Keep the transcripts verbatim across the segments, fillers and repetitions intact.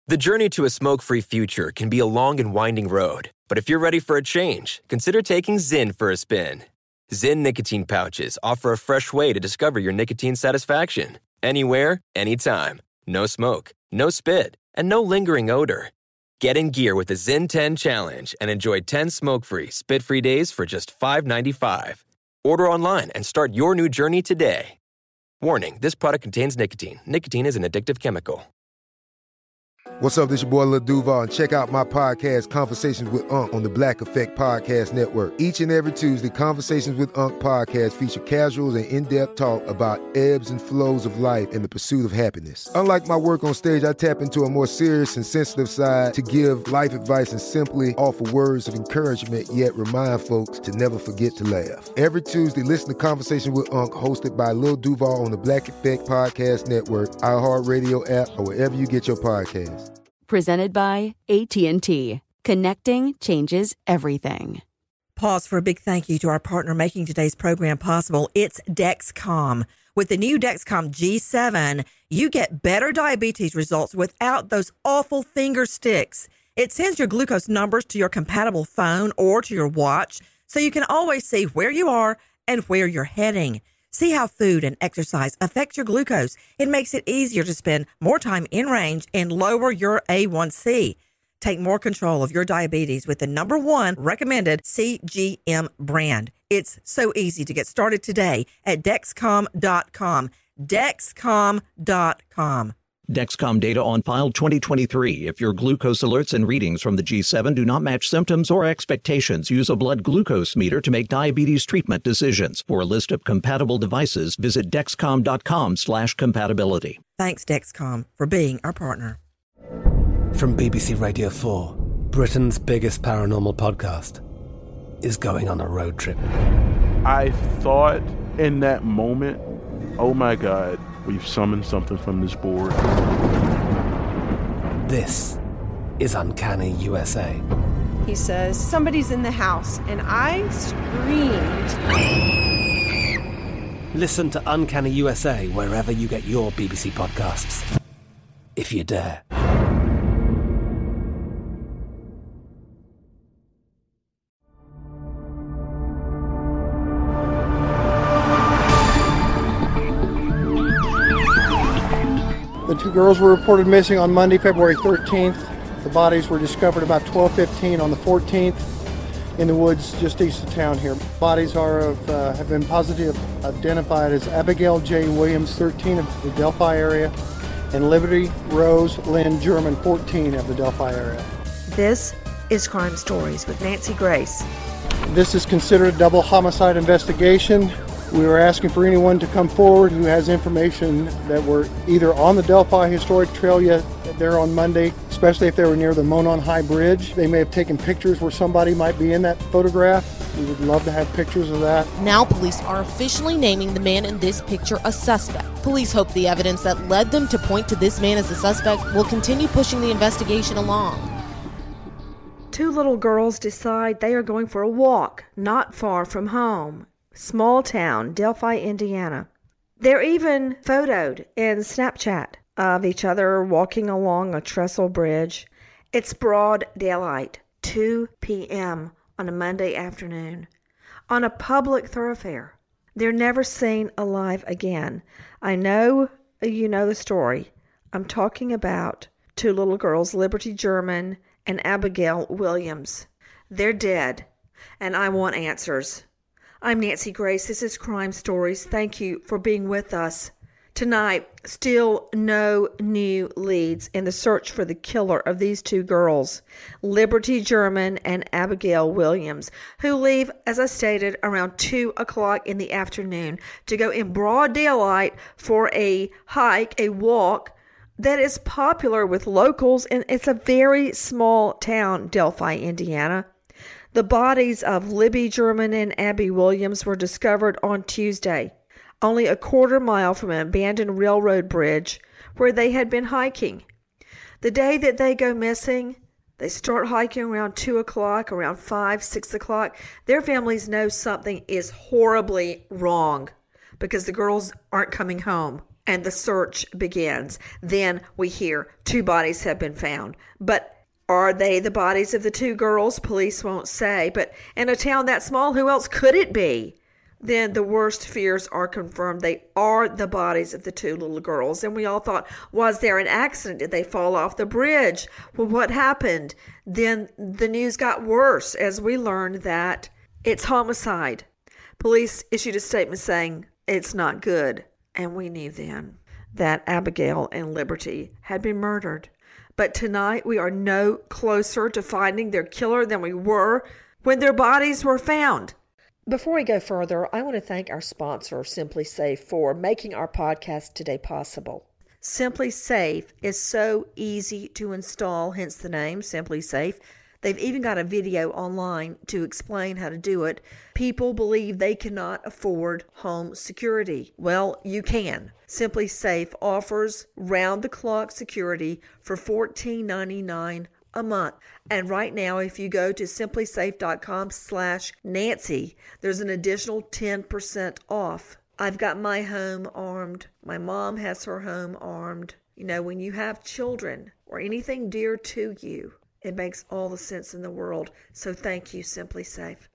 The journey to a smoke-free future can be a long and winding road, but if you're ready for a change, consider taking Zyn for a spin. Zyn nicotine pouches offer a fresh way to discover your nicotine satisfaction. Anywhere, anytime. No smoke, no spit, and no lingering odor. Get in gear with the Zyn ten Challenge and enjoy ten smoke-free, spit-free days for just five dollars and ninety-five cents. Order online and start your new journey today. Warning, this product contains nicotine. Nicotine is an addictive chemical. What's up, this your boy Lil Duval, and check out my podcast, Conversations with Unc, on the Black Effect Podcast Network. Each and every Tuesday, Conversations with Unc podcast feature casuals and in-depth talk about ebbs and flows of life and the pursuit of happiness. Unlike my work on stage, I tap into a more serious and sensitive side to give life advice and simply offer words of encouragement, yet remind folks to never forget to laugh. Every Tuesday, listen to Conversations with Unc, hosted by Lil Duval on the Black Effect Podcast Network, iHeartRadio app, or wherever you get your podcasts. Presented by A T and T. Connecting changes everything. Pause for a big thank you to our partner making today's program possible. It's Dexcom. With the new Dexcom G seven, you get better diabetes results without those awful finger sticks. It sends your glucose numbers to your compatible phone or to your watch, so you can always see where you are and where you're heading. See how food and exercise affect your glucose. It makes it easier to spend more time in range and lower your A one C. Take more control of your diabetes with the number one recommended C G M brand. It's so easy to get started today at Dexcom dot com. Dexcom dot com. Dexcom data on file twenty twenty-three. If your glucose alerts and readings from the G seven do not match symptoms or expectations, use a blood glucose meter to make diabetes treatment decisions. For a list of compatible devices, visit Dexcom dot com slash compatibility. Thanks, Dexcom, for being our partner. From B B C Radio four, Britain's biggest paranormal podcast is going on a road trip. I thought in that moment, oh my God, we've summoned something from this board. This is Uncanny U S A. He says, somebody's in the house, and I screamed. Listen to Uncanny U S A wherever you get your B B C podcasts, if you dare. The two girls were reported missing on Monday, February thirteenth. The bodies were discovered about twelve fifteen on the fourteenth in the woods just east of town here. Bodies are of, uh, have been positively identified as Abigail J. Williams, thirteen, of the Delphi area, and Liberty Rose Lynn German, fourteen, of the Delphi area. This is Crime Stories with Nancy Grace. This is considered a double homicide investigation. We were asking for anyone to come forward who has information that were either on the Delphi Historic Trail yet there on Monday, especially if they were near the Monon High Bridge. They may have taken pictures where somebody might be in that photograph. We would love to have pictures of that. Now police are officially naming the man in this picture a suspect. Police hope the evidence that led them to point to this man as a suspect will continue pushing the investigation along. Two little girls decide they are going for a walk not far from home. Small town, Delphi, Indiana. They're even photoed in Snapchat of each other walking along a trestle bridge. It's broad daylight, two p.m. on a Monday afternoon, on a public thoroughfare. They're never seen alive again. I know you know the story. I'm talking about two little girls, Liberty German and Abigail Williams. They're dead, and I want answers. I'm Nancy Grace. This is Crime Stories. Thank you for being with us. Tonight, still no new leads in the search for the killer of these two girls, Liberty German and Abigail Williams, who leave, as I stated, around two o'clock in the afternoon to go in broad daylight for a hike, a walk that is popular with locals, and it's a very small town, Delphi, Indiana. The bodies of Libby German and Abby Williams were discovered on Tuesday, only a quarter mile from an abandoned railroad bridge where they had been hiking. The day that they go missing, they start hiking around two o'clock, around five, six o'clock. Their families know something is horribly wrong because the girls aren't coming home. and the search begins. Then we hear two bodies have been found. But are they the bodies of the two girls? Police won't say. But in a town that small, who else could it be? Then the worst fears are confirmed. They are the bodies of the two little girls. And we all thought, was there an accident? Did they fall off the bridge? Well, what happened? Then the news got worse as we learned that it's homicide. Police issued a statement saying it's not good. And we knew then that Abigail and Liberty had been murdered. But tonight we are no closer to finding their killer than we were when their bodies were found. Before we go further, I want to thank our sponsor, Simply Safe, for making our podcast today possible. Simply Safe is so easy to install, hence the name, Simply Safe. They've even got a video online to explain how to do it. People believe they cannot afford home security. Well, you can. Simply Safe offers round-the-clock security for fourteen ninety-nine a month. And right now, if you go to simplysafe.com slash Nancy, there's an additional ten percent off. I've got my home armed. My mom has her home armed. You know, when you have children or anything dear to you, it makes all the sense in the world. So thank you, Simply Safe.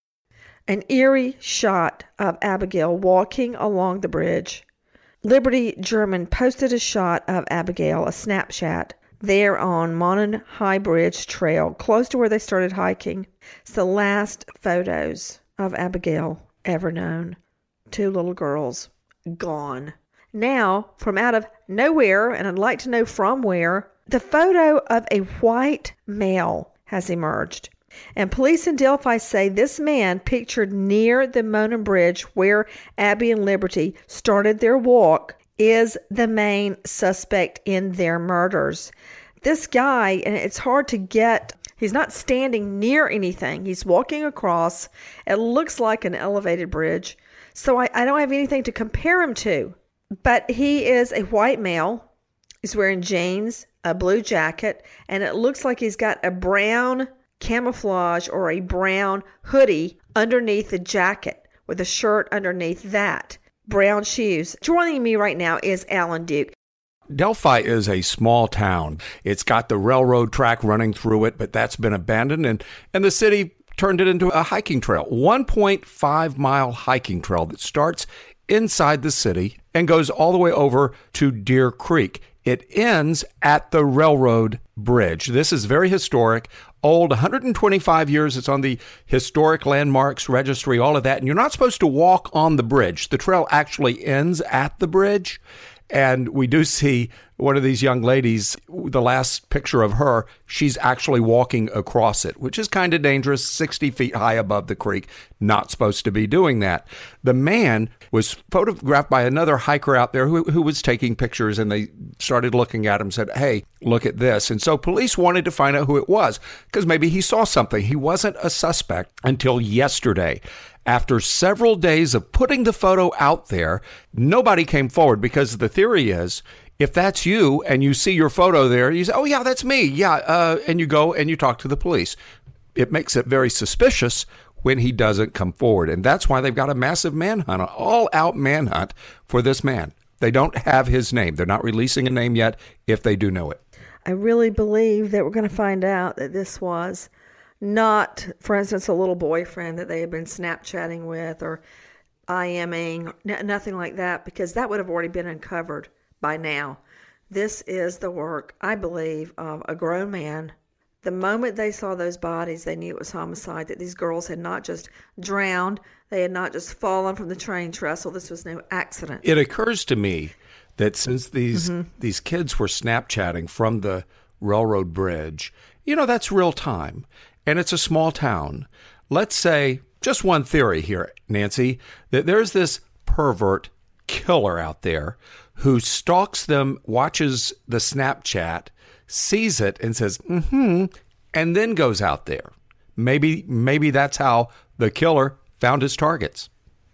An eerie shot of Abigail walking along the bridge. Liberty German posted a shot of Abigail, a Snapchat, there on Monon High Bridge Trail, close to where they started hiking. It's the last photos of Abigail ever known. Two little girls gone. Now, from out of nowhere, and I'd like to know from where, the photo of a white male has emerged. And police in Delphi say this man pictured near the Monon Bridge where Abby and Liberty started their walk is the main suspect in their murders. This guy, and it's hard to get, he's not standing near anything. He's walking across. It looks like an elevated bridge. So I, I don't have anything to compare him to. But he is a white male. He's wearing jeans, a blue jacket, and it looks like he's got a brown camouflage or a brown hoodie underneath the jacket with a shirt underneath that. Brown shoes. Joining me right now is Alan Duke. Delphi is a small town. It's got the railroad track running through it, but that's been abandoned, and, and the city turned it into a hiking trail. one point five mile hiking trail that starts inside the city and goes all the way over to Deer Creek. It ends at the railroad bridge. This is very historic, old, one hundred twenty-five years. It's on the Historic Landmarks Registry, all of that. And you're not supposed to walk on the bridge. The trail actually ends at the bridge. And we do see one of these young ladies, the last picture of her, she's actually walking across it, which is kind of dangerous, sixty feet high above the creek. Not supposed to be doing that. The man was photographed by another hiker out there who, who was taking pictures, and they started looking at him and said, hey, look at this. And so police wanted to find out who it was because maybe he saw something. He wasn't a suspect until yesterday. After several days of putting the photo out there, nobody came forward because the theory is if that's you and you see your photo there, you say, oh, yeah, that's me. Yeah. Uh, and you go and you talk to the police. It makes it very suspicious when he doesn't come forward. And that's why they've got a massive manhunt, an all-out manhunt for this man. They don't have his name. They're not releasing a name yet if they do know it. I really believe that we're going to find out that this was not, for instance, a little boyfriend that they had been Snapchatting with or IMing, n- nothing like that, because that would have already been uncovered by now. This is the work, I believe, of a grown man. The moment they saw those bodies, they knew it was homicide, that these girls had not just drowned, they had not just fallen from the train trestle. This was no accident. It occurs to me that since these mm-hmm. these kids were Snapchatting from the railroad bridge, you know, that's real time. And it's a small town. Let's say, just one theory here, Nancy, that there's this pervert killer out there who stalks them, watches the Snapchat, sees it, and says, mm-hmm, and then goes out there. Maybe, maybe that's how the killer found his targets.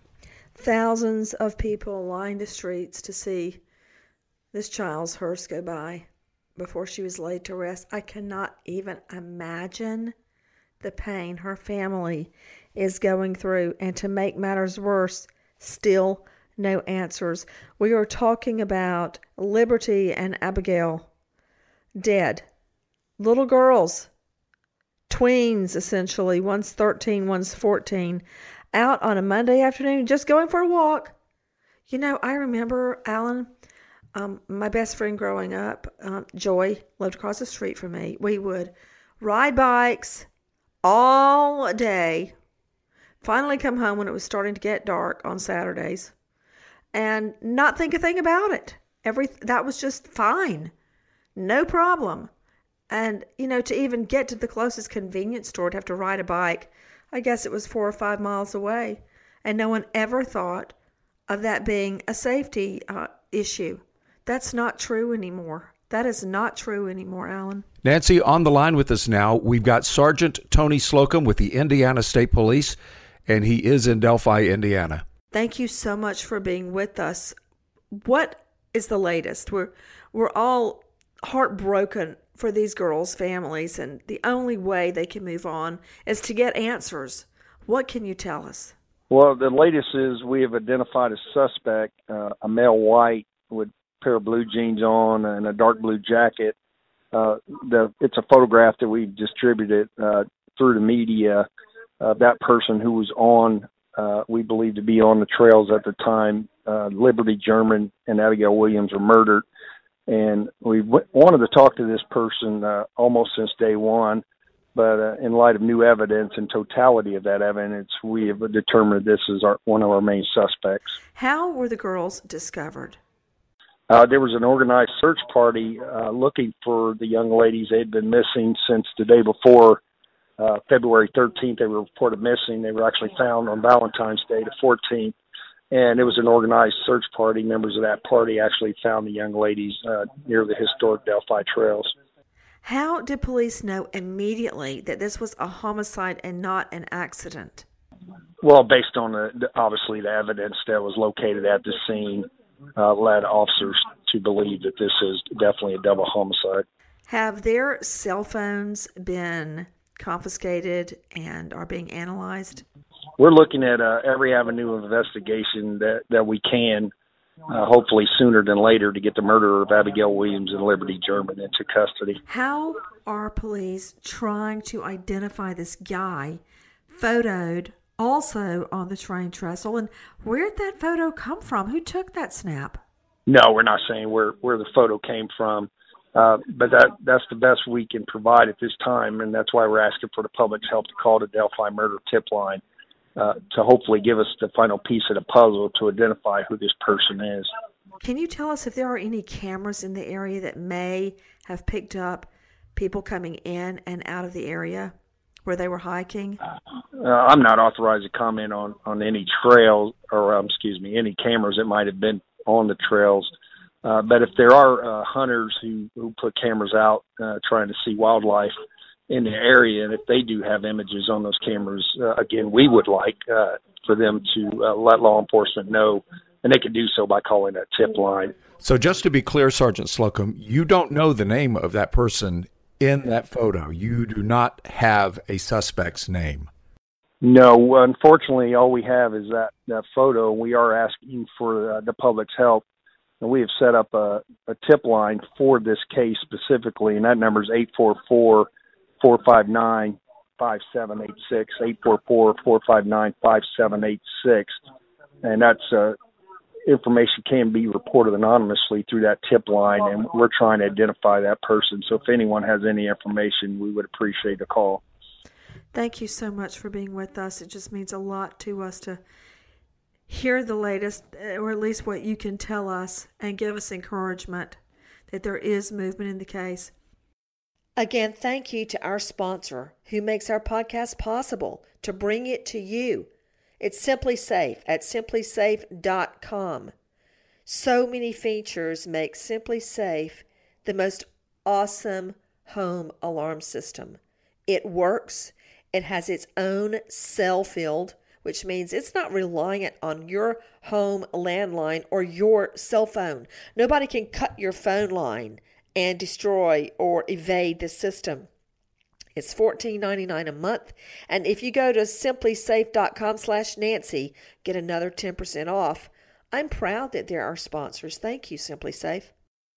Thousands of people lined the streets to see this child's hearse go by before she was laid to rest. I cannot even imagine the pain her family is going through. And to make matters worse, still no answers. We are talking about Liberty and Abigail, dead. Little girls, tweens essentially, one's thirteen, one's fourteen, out on a Monday afternoon just going for a walk. You know, I remember, Alan, um, my best friend growing up, um, Joy, lived across the street from me. We would ride bikes all day, finally come home when it was starting to get dark on Saturdays, and not think a thing about it. Every that was just fine. No problem. And, you know, to even get to the closest convenience store to have to ride a bike, I guess it was four or five miles away. And no one ever thought of that being a safety uh, issue. That's not true anymore. That is not true anymore, Alan. Nancy, on the line with us now, we've got Sergeant Tony Slocum with the Indiana State Police, and he is in Delphi, Indiana. Thank you so much for being with us. What is the latest? We're we're all heartbroken for these girls' families, and the only way they can move on is to get answers. What can you tell us? Well, the latest is we have identified a suspect, uh, a male white with a pair of blue jeans on and a dark blue jacket. Uh, the, it's a photograph that we distributed uh, through the media of that person who was on, uh, we believe to be on the trails at the time. Uh, Liberty German and Abigail Williams were murdered. And we w- wanted to talk to this person uh, almost since day one, but uh, in light of new evidence and totality of that evidence, we have determined this is our, one of our main suspects. How were the girls discovered? Uh, there was an organized search party uh, looking for the young ladies. They had been missing since the day before, uh, February thirteenth. They were reported missing. They were actually found on Valentine's Day, the fourteenth. And it was an organized search party. Members of that party actually found the young ladies uh, near the historic Delphi trails. How did police know immediately that this was a homicide and not an accident? Well, based on the, the obviously the evidence that was located at the scene, uh, led officers to believe that this is definitely a double homicide. Have their cell phones been confiscated and are being analyzed? We're looking at uh, every avenue of investigation that, that we can, uh, hopefully sooner than later, to get the murderer of Abigail Williams and Liberty German into custody. How are police trying to identify this guy photoed also on the train trestle? And where did that photo come from? Who took that snap? No, we're not saying where, where the photo came from, uh, but that that's the best we can provide at this time, and that's why we're asking for the public's help to call the Delphi Murder Tip Line. Uh, to hopefully give us the final piece of the puzzle to identify who this person is. Can you tell us if there are any cameras in the area that may have picked up people coming in and out of the area where they were hiking? Uh, I'm not authorized to comment on, on any trails or, um, excuse me, any cameras that might have been on the trails. Uh, but if there are uh, hunters who, who put cameras out uh, trying to see wildlife in the area, and if they do have images on those cameras, uh, again, we would like uh, for them to uh, let law enforcement know, and they can do so by calling that tip line. So just to be clear, Sergeant Slocum, you don't know the name of that person in that photo. You do not have a suspect's name. No, unfortunately, all we have is that, that photo. We are asking for uh, the public's help, and we have set up a, a tip line for this case specifically, and that number is eight four four, four five nine, five seven eight six, eight four four, four five nine, five seven eight six. And that's uh, information can be reported anonymously through that tip line, and we're trying to identify that person. So if anyone has any information, we would appreciate a call. Thank you so much for being with us. It just means a lot to us to hear the latest, or at least what you can tell us, and give us encouragement that there is movement in the case. Again, thank you to our sponsor who makes our podcast possible to bring it to you. It's Simply Safe at simply safe dot com. So many features make Simply Safe the most awesome home alarm system. It works. It has its own cell field, which means it's not reliant on your home landline or your cell phone. Nobody can cut your phone line and destroy or evade the system. It's fourteen ninety-nine a month, and if you go to simply safe dot com slash Nancy, get another ten percent off I'm proud that they're our sponsors. Thank you, Simply Safe.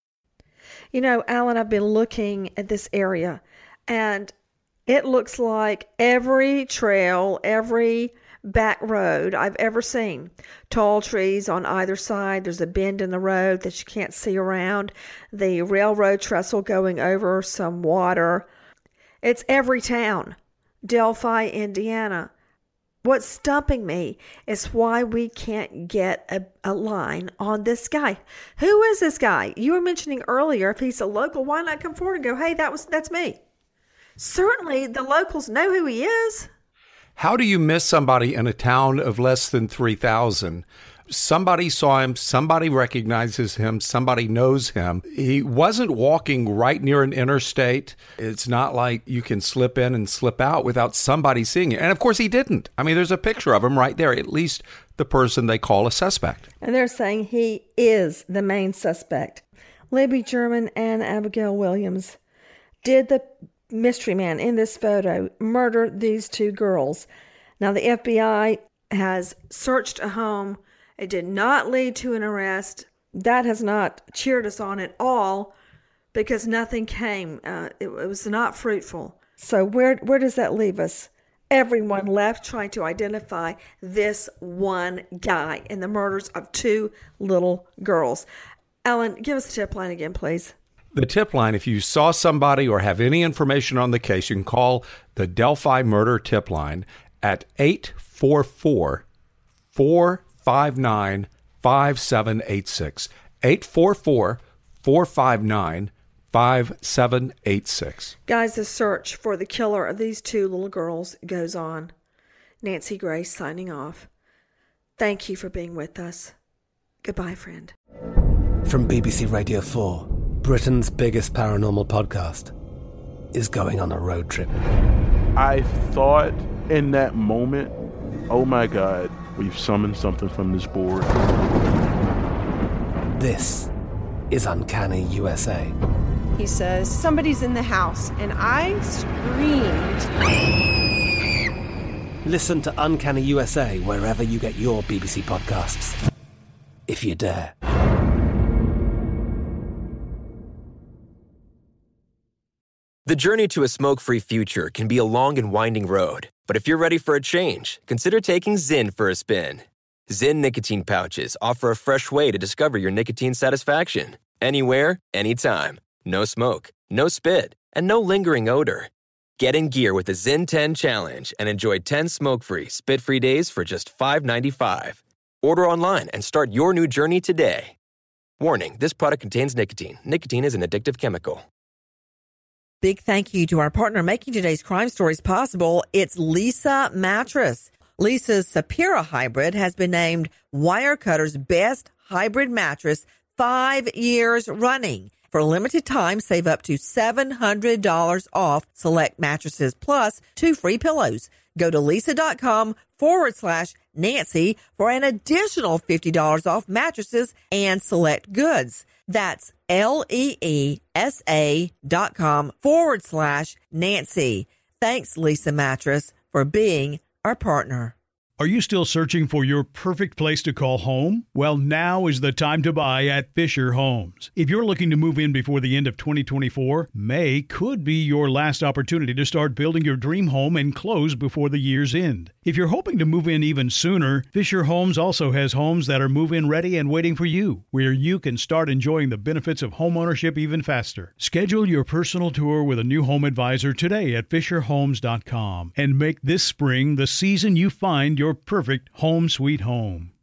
You know, Alan, I've been looking at this area, and it looks like every trail, every back road I've ever seen. Tall trees on either side. There's a bend in the road that you can't see around. The railroad trestle going over some water. It's every town. Delphi, Indiana. What's stumping me is why we can't get a, a line on this guy. Who is this guy? You were mentioning earlier, if he's a local, why not come forward and go, hey, that was that's me? Certainly the locals know who he is. How do you miss somebody in a town of less than three thousand? Somebody saw him, somebody recognizes him, somebody knows him. He wasn't walking right near an interstate. It's not like you can slip in and slip out without somebody seeing it. And of course he didn't. I mean, there's a picture of him right there, at least the person they call a suspect. And they're saying he is the main suspect. Libby German and Abigail Williams. Did the mystery man in this photo murder these two girls? Now, the F B I has searched a home. It did not lead to an arrest. That has not cheered us on at all because nothing came. Uh, it, it was not fruitful. So where where does that leave us? Everyone left trying to identify this one guy in the murders of two little girls. Alan, give us the tip line again, please. The tip line, if you saw somebody or have any information on the case, you can call the Delphi Murder Tip Line at eight four four, four five nine, five seven eight six. eight four four, four five nine, five seven eight six. Guys, the search for the killer of these two little girls goes on. Nancy Grace signing off. Thank you for being with us. Goodbye, friend. From B B C Radio four, Britain's biggest paranormal podcast is going on a road trip. I thought in that moment, oh my God, we've summoned something from this board. This is Uncanny U S A. He says, somebody's in the house, and I screamed. Listen to Uncanny U S A wherever you get your B B C podcasts, if you dare. The journey to a smoke-free future can be a long and winding road. But if you're ready for a change, consider taking Zyn for a spin. Zyn nicotine pouches offer a fresh way to discover your nicotine satisfaction. Anywhere, anytime. No smoke, no spit, and no lingering odor. Get in gear with the Zyn ten Challenge and enjoy ten smoke-free, spit-free days for just five dollars and ninety-five cents. Order online and start your new journey today. Warning, this product contains nicotine. Nicotine is an addictive chemical. Big thank you to our partner making today's crime stories possible. It's Leesa Mattress. Leesa's Sapira Hybrid has been named Wirecutter's best hybrid mattress five years running. For a limited time, save up to seven hundred dollars off select mattresses plus two free pillows. Go to Leesa.com forward slash Nancy for an additional fifty dollars off mattresses and select goods. That's L-E-E-S-A dot com forward slash Nancy. Thanks, Leesa Mattress, for being our partner. Are you still searching for your perfect place to call home? Well, now is the time to buy at Fisher Homes. If you're looking to move in before the end of twenty twenty-four, May could be your last opportunity to start building your dream home and close before the year's end. If you're hoping to move in even sooner, Fisher Homes also has homes that are move-in ready and waiting for you, where you can start enjoying the benefits of homeownership even faster. Schedule your personal tour with a new home advisor today at Fisher Homes dot com and make this spring the season you find your Your perfect home sweet home.